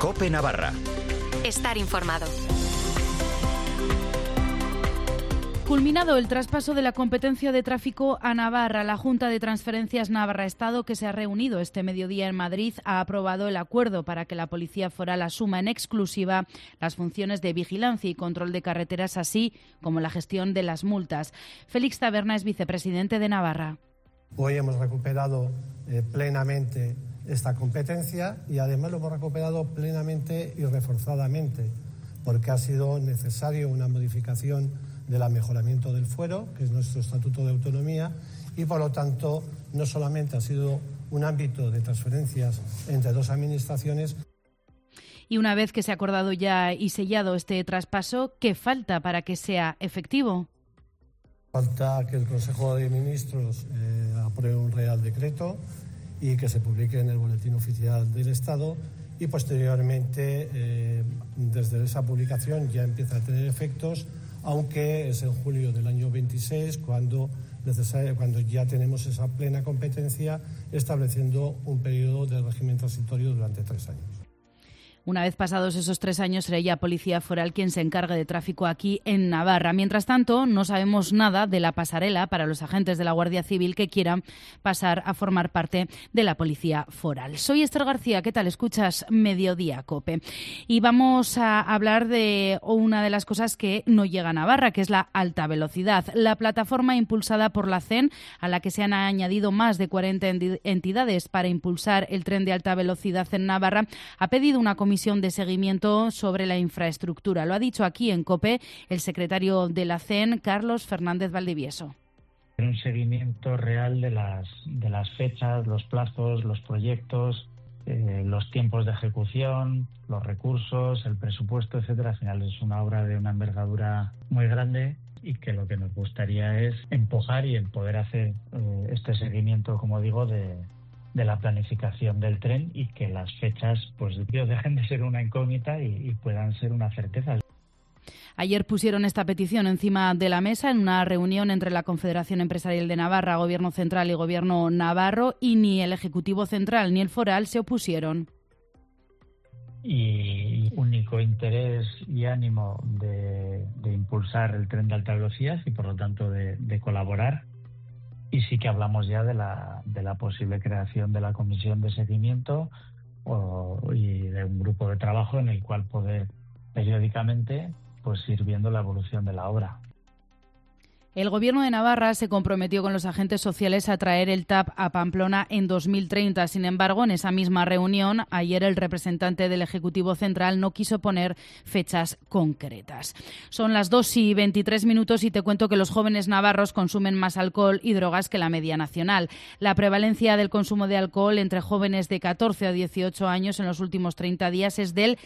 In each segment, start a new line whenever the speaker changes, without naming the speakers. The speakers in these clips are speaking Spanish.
COPE Navarra.
Estar informado.
Culminado el traspaso de la competencia de tráfico a Navarra, la Junta de Transferencias Navarra-Estado, que se ha reunido este mediodía en Madrid, ha aprobado el acuerdo para que la Policía Foral asuma en exclusiva las funciones de vigilancia y control de carreteras, así como la gestión de las multas. Félix Taberna es vicepresidente de Navarra.
Hoy hemos recuperado plenamente esta competencia y además lo hemos recuperado plenamente y reforzadamente, porque ha sido necesario una modificación del mejoramiento del fuero, que es nuestro Estatuto de Autonomía, y por lo tanto no solamente ha sido un ámbito de transferencias entre dos administraciones.
Y una vez que se ha acordado ya y sellado este traspaso, ¿qué falta para que sea efectivo?
Falta que el Consejo de Ministros apruebe un Real Decreto y que se publique en el Boletín Oficial del Estado y posteriormente, desde esa publicación ya empieza a tener efectos, aunque es en julio del año 26 cuando ya tenemos esa plena competencia, estableciendo un periodo de régimen transitorio durante 3 años.
Una vez pasados esos 3 años, será ya Policía Foral quien se encargue de tráfico aquí en Navarra. Mientras tanto, no sabemos nada de la pasarela para los agentes de la Guardia Civil que quieran pasar a formar parte de la Policía Foral. Soy Esther García, ¿qué tal? Escuchas Mediodía COPE. Y vamos a hablar de una de las cosas que no llega a Navarra, que es la alta velocidad. La plataforma impulsada por la CEN, a la que se han añadido más de 40 entidades para impulsar el tren de alta velocidad en Navarra, ha pedido una comisión de seguimiento sobre la infraestructura. Lo ha dicho aquí en COPE el secretario de la CEN, Carlos Fernández Valdivieso.
Un seguimiento real de las fechas, los plazos, los proyectos, los tiempos de ejecución, los recursos, el presupuesto, etcétera. Al final es una obra de una envergadura muy grande y que lo que nos gustaría es empujar y el poder hacer este seguimiento, como digo, de la planificación del tren y que las fechas pues dejen de ser una incógnita y puedan ser una certeza.
Ayer pusieron esta petición encima de la mesa en una reunión entre la Confederación Empresarial de Navarra, Gobierno Central y Gobierno Navarro, y ni el Ejecutivo Central ni el Foral se opusieron.
Y único interés y ánimo de impulsar el tren de alta velocidad y por lo tanto de colaborar. Y sí que hablamos ya de la posible creación de la comisión de seguimiento y de un grupo de trabajo en el cual poder periódicamente pues ir viendo la evolución de la obra.
El Gobierno de Navarra se comprometió con los agentes sociales a traer el TAP a Pamplona en 2030. Sin embargo, en esa misma reunión, ayer el representante del Ejecutivo Central no quiso poner fechas concretas. Son las 2:23 y te cuento que los jóvenes navarros consumen más alcohol y drogas que la media nacional. La prevalencia del consumo de alcohol entre jóvenes de 14 a 18 años en los últimos 30 días es del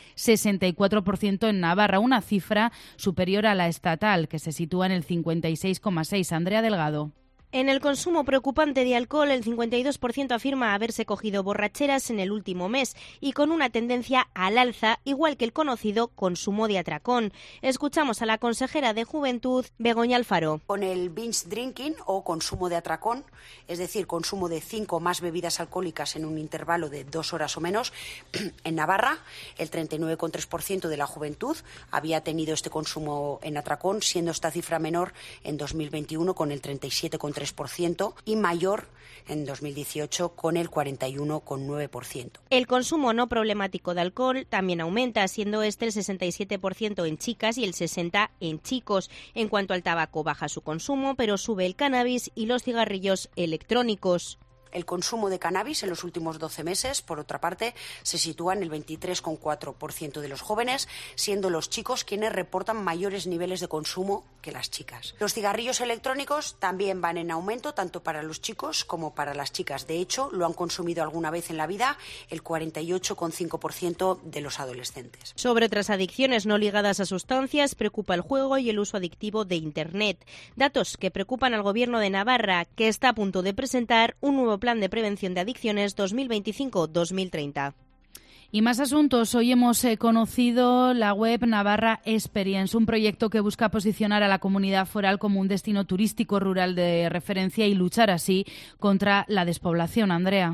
64% en Navarra, una cifra superior a la estatal, que se sitúa en el 56,6%. Andrea Delgado.
En el consumo preocupante de alcohol, el 52% afirma haberse cogido borracheras en el último mes y con una tendencia al alza, igual que el conocido consumo de atracón. Escuchamos a la consejera de Juventud, Begoña Alfaro.
Con el binge drinking o consumo de atracón, es decir, consumo de 5 o más bebidas alcohólicas en un intervalo de 2 horas o menos, en Navarra el 39,3% de la juventud había tenido este consumo en atracón, siendo esta cifra menor en 2021 con el 37,3% y mayor en 2018 con el 41,9%.
El consumo no problemático de alcohol también aumenta, siendo este el 67% en chicas y el 60% en chicos. En cuanto al tabaco, baja su consumo, pero sube el cannabis y los cigarrillos electrónicos.
El consumo de cannabis en los últimos 12 meses, por otra parte, se sitúa en el 23,4% de los jóvenes, siendo los chicos quienes reportan mayores niveles de consumo que las chicas. Los cigarrillos electrónicos también van en aumento, tanto para los chicos como para las chicas. De hecho, lo han consumido alguna vez en la vida el 48,5% de los adolescentes.
Sobre otras adicciones no ligadas a sustancias, preocupa el juego y el uso adictivo de Internet. Datos que preocupan al Gobierno de Navarra, que está a punto de presentar un nuevo Plan de Prevención de Adicciones 2025-2030.
Y más asuntos. Hoy hemos conocido la web Navarra Experience, un proyecto que busca posicionar a la comunidad foral como un destino turístico rural de referencia y luchar así contra la despoblación. Andrea.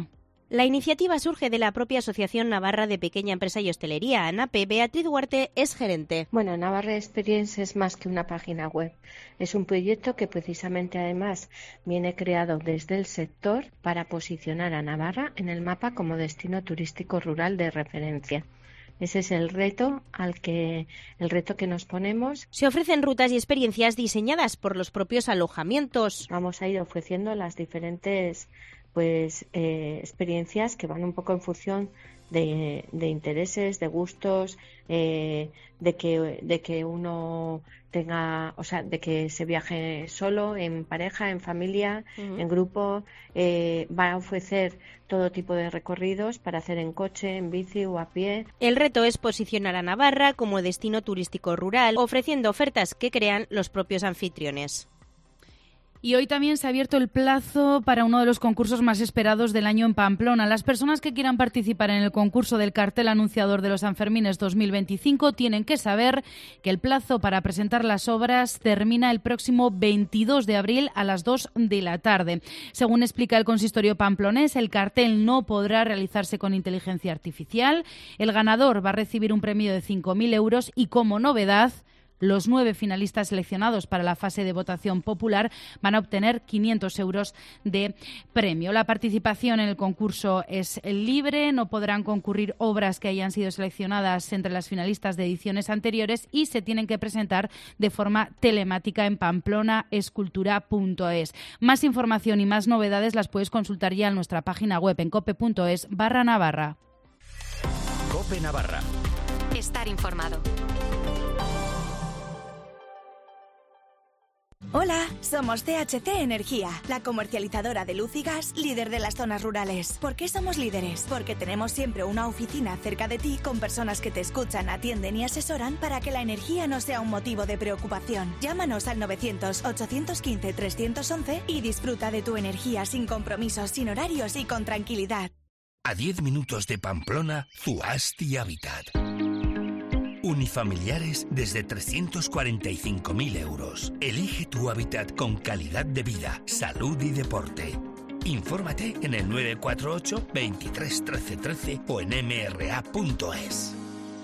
La iniciativa surge de la propia Asociación Navarra de Pequeña Empresa y Hostelería, ANAPE. Beatriz Duarte es gerente.
Bueno, Navarra Experience es más que una página web. Es un proyecto que precisamente además viene creado desde el sector para posicionar a Navarra en el mapa como destino turístico rural de referencia. Ese es el reto que nos ponemos.
Se ofrecen rutas y experiencias diseñadas por los propios alojamientos.
Vamos a ir ofreciendo las diferentes experiencias que van un poco en función de intereses, de gustos, de que uno tenga, o sea, de que se viaje solo, en pareja, en familia, en grupo. Va a ofrecer todo tipo de recorridos para hacer en coche, en bici o a pie.
El reto es posicionar a Navarra como destino turístico rural, ofreciendo ofertas que crean los propios anfitriones.
Y hoy también se ha abierto el plazo para uno de los concursos más esperados del año en Pamplona. Las personas que quieran participar en el concurso del cartel anunciador de los Sanfermines 2025 tienen que saber que el plazo para presentar las obras termina el próximo 22 de abril a las 2 de la tarde. Según explica el consistorio pamplonés, el cartel no podrá realizarse con inteligencia artificial. El ganador va a recibir un premio de 5.000 euros y, como novedad, los 9 finalistas seleccionados para la fase de votación popular van a obtener 500 euros de premio. La participación en el concurso es libre, no podrán concurrir obras que hayan sido seleccionadas entre las finalistas de ediciones anteriores y se tienen que presentar de forma telemática en pamplonaescultura.es. Más información y más novedades las puedes consultar ya en nuestra página web en cope.es/Navarra.
Cope Navarra.
Estar informado.
Hola, somos CHC Energía, la comercializadora de luz y gas líder de las zonas rurales. ¿Por qué somos líderes? Porque tenemos siempre una oficina cerca de ti con personas que te escuchan, atienden y asesoran para que la energía no sea un motivo de preocupación. Llámanos al 900-815-311 y disfruta de tu energía sin compromisos, sin horarios y con tranquilidad.
A 10 minutos de Pamplona, Zuasti Habitat. Unifamiliares desde 345.000 euros. Elige tu hábitat con calidad de vida, salud y deporte. Infórmate en el 948 23 13 13 o en mra.es.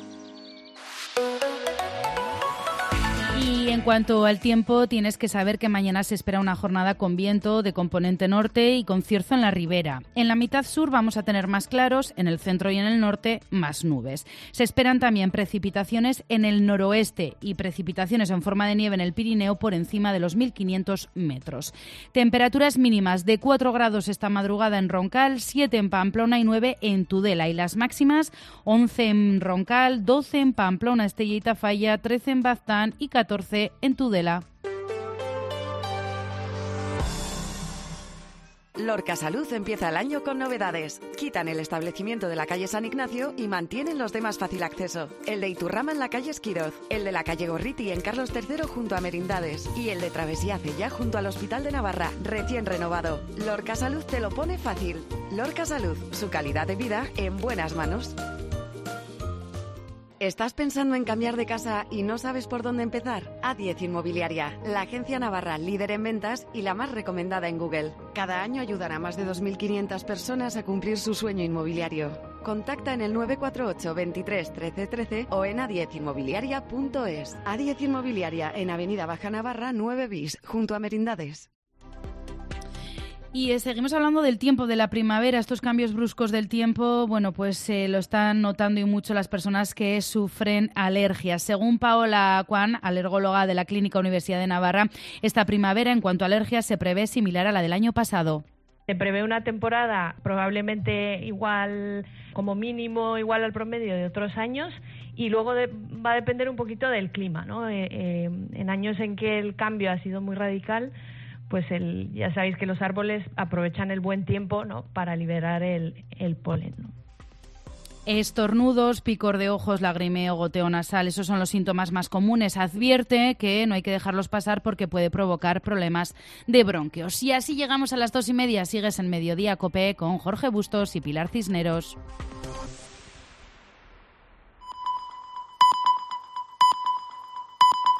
Y en cuanto al tiempo, tienes que saber que mañana se espera una jornada con viento de componente norte y con cierzo en la ribera. En la mitad sur vamos a tener más claros, en el centro y en el norte más nubes. Se esperan también precipitaciones en el noroeste y precipitaciones en forma de nieve en el Pirineo por encima de los 1.500 metros. Temperaturas mínimas de 4 grados esta madrugada en Roncal, 7 en Pamplona y 9 en Tudela. Y las máximas, 11 en Roncal, 12 en Pamplona, Estella y Tafalla, 13 en Baztán y 14 en Tudela.
Lorca Salud empieza el año con novedades. Quitan el establecimiento de la calle San Ignacio y mantienen los de más fácil acceso. El de Iturrama en la calle Esquiroz, el de la calle Gorriti en Carlos III junto a Merindades y el de Travesía Cella junto al Hospital de Navarra, recién renovado. Lorca Salud te lo pone fácil. Lorca Salud, su calidad de vida en buenas manos. ¿Estás pensando en cambiar de casa y no sabes por dónde empezar? A10 Inmobiliaria, la agencia navarra líder en ventas y la más recomendada en Google. Cada año ayudará a más de 2.500 personas a cumplir su sueño inmobiliario. Contacta en el 948 23 13 13 o en a10inmobiliaria.es. A10 Inmobiliaria en Avenida Baja Navarra 9 bis, junto a Merindades.
Y seguimos hablando del tiempo, de la primavera, estos cambios bruscos del tiempo, bueno, pues lo están notando y mucho las personas que sufren alergias. Según Paola Cuán, alergóloga de la Clínica Universidad de Navarra, esta primavera en cuanto a alergias se prevé similar a la del año pasado.
Se prevé una temporada probablemente igual, como mínimo igual al promedio de otros años, y luego va a depender un poquito del clima, ¿no? En años en que el cambio ha sido muy radical, pues ya sabéis que los árboles aprovechan el buen tiempo, ¿no?, para liberar el polen, ¿no?
Estornudos, picor de ojos, lagrimeo, goteo nasal, esos son los síntomas más comunes. Advierte que no hay que dejarlos pasar porque puede provocar problemas de bronquios. Y así llegamos a las 2:30. Sigues en Mediodía Cope con Jorge Bustos y Pilar Cisneros.